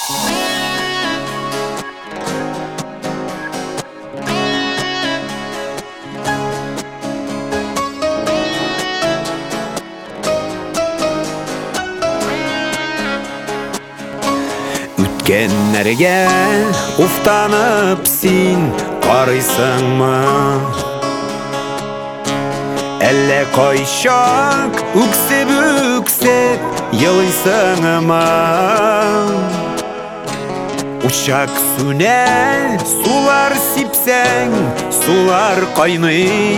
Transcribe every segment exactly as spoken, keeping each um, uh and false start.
Өткенлерге уфтанып син карыйсыңмы? Әллә кайчак үксеп-үксеп елыйсыңмы? Учак сүнә, сулар сипсәң, сулар кайный.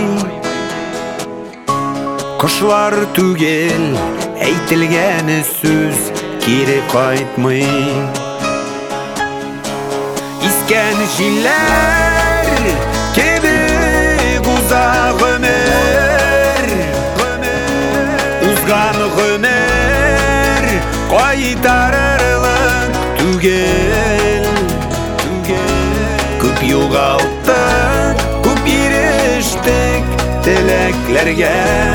Кошлар түгел, әйтелгән сүз кире кайтмый. Искән җилләр кебек уза гомер, узган гомер кайтарырлык түгел. Күп югалттык, күп ирештек теләкләргә,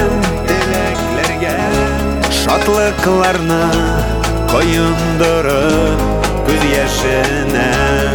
шатлыкларны коендырып күз яшенә.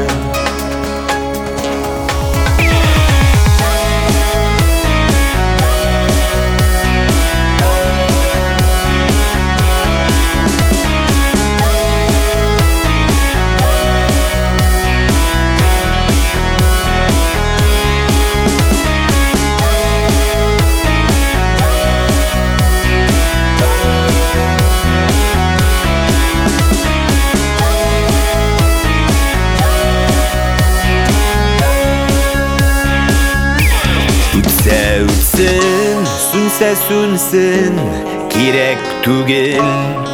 Үтсен, сүнсә сүнсен, кирәк түгел.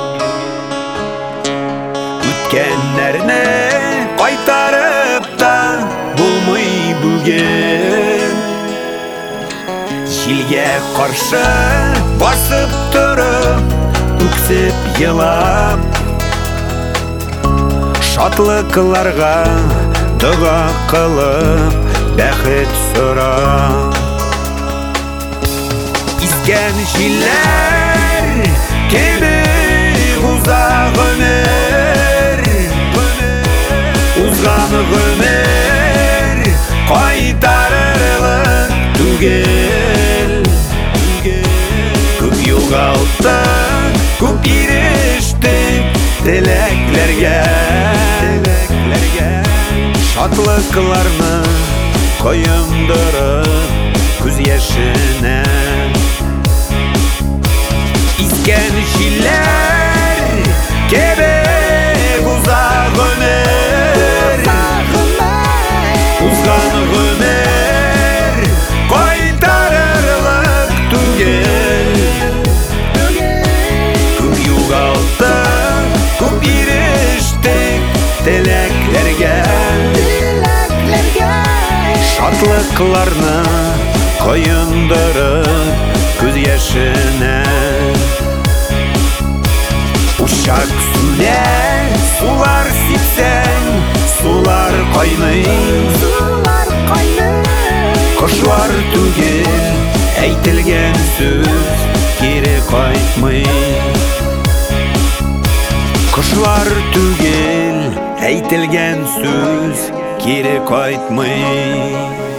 Үткәннәрне кайтарып та булмый бүген. Җилгә каршы басып торып, үксеп елап, шатлыкларга дога кылып, бәхет сорап. Искән җилләр кебек уза гомер, узган гомер кайтарырлык түгел. Күп югалттык, күп ирештек теләкләргә, шатлыкларны коендырып күз яшенә. Искән җилләр кебек уза гомер, узган гомер кайтарырлык түгел. Күп югалттык, күп ирештек теләкләргә, шатлыкларны коендырып күз яшенә. Учак сүнә, сулар сипсәң, сулар кайный. Кошлар түгел, әйтелгән сүз кире кайтмый. Кошлар түгел, әйтелгән сүз кире кайтмый.